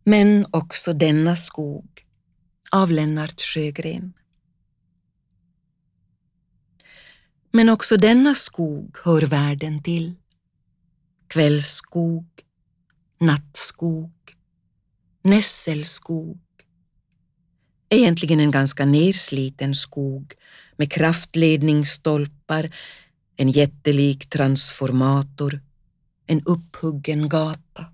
Men också denna skog av Lennart Sjögren. Men också denna skog hör världen till. Kvällsskog, nattskog, nässelskog. Egentligen en ganska nersliten skog med kraftledningsstolpar, en jättelik transformator, en upphuggen gata.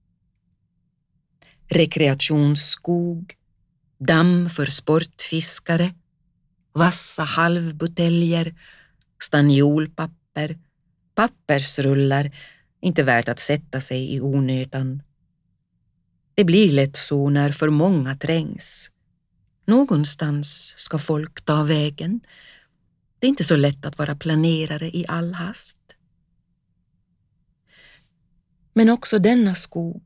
Rekreationsskog, damm för sportfiskare, vassa halvbuteljer, staniolpapper, pappersrullar, inte värt att sätta sig i onödan. Det blir lätt så när för många trängs. Någonstans ska folk ta vägen. Det är inte så lätt att vara planerare i all hast. Men också denna skog.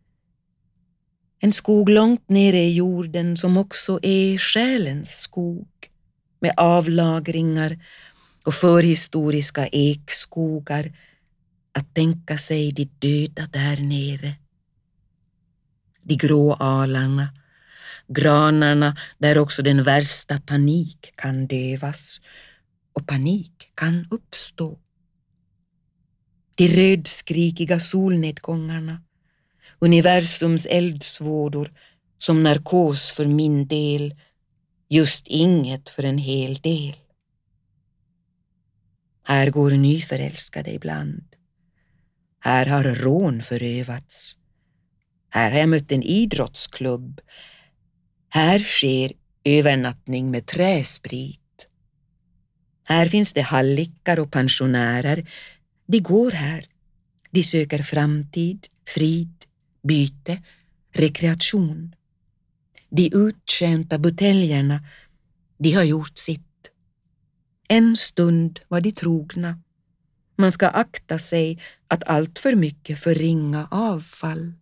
En skog långt nere i jorden som också är själens skog. Med avlagringar och förhistoriska ekskogar. Att tänka sig de döda där nere. De grå alarna, granarna där också den värsta panik kan dövas och panik kan uppstå. De rödskrikiga solnedgångarna, universums eldsvådor som narkos för min del, just inget för en hel del. Här går nyförälskade ibland. Här har rån förövats. Här har jag mött en idrottsklubb. Här sker övernattning med träsprit. Här finns det hallickar och pensionärer. De går här. De söker framtid, frid, byte, rekreation. De uttjänta buteljerna, de har gjort sitt. En stund var de trogna. Man ska akta sig att allt för mycket förringa avfall.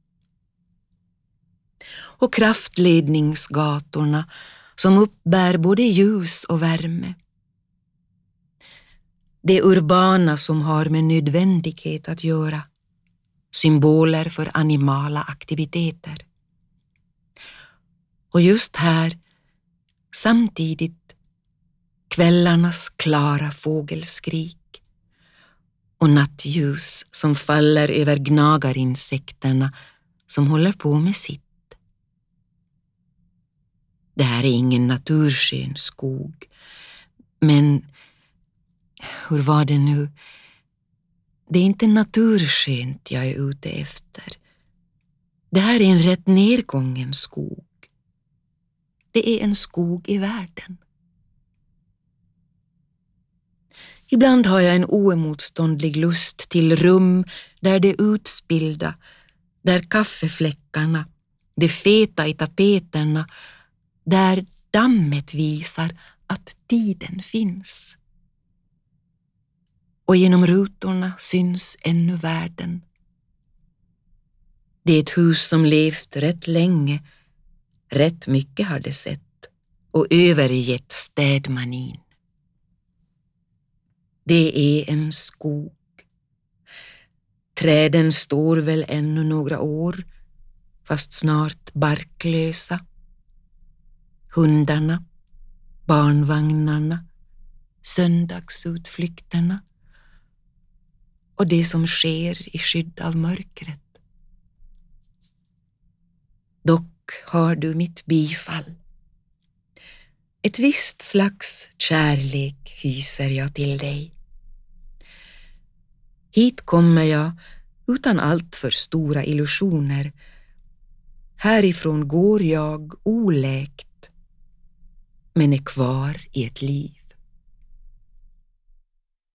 Och kraftledningsgatorna som uppbär både ljus och värme. Det urbana som har med nödvändighet att göra. Symboler för animala aktiviteter. Och just här, samtidigt, kvällarnas klara fågelskrik och nattljus som faller över gnagarinsekterna som håller på med sitt. Det här är ingen naturskön skog, men hur var det nu? Det är inte naturskönt jag är ute efter. Det här är en rätt nedgången skog. Det är en skog i världen. Ibland har jag en oemotståndlig lust till rum där det utspillda, där kaffefläckarna, det feta i tapeterna, där dammet visar att tiden finns. Och genom rutorna syns ännu världen. Det är ett hus som levt rätt länge, rätt mycket har det sett och övergett städmanin. Det är en skog. Träden står väl ännu några år, fast snart barklösa. Hundarna, barnvagnarna, söndagsutflykterna och det som sker i skydd av mörkret. Dock har du mitt bifall. Ett visst slags kärlek hyser jag till dig. Hit kommer jag utan allt för stora illusioner. Härifrån går jag oläkt, men är kvar i ett liv.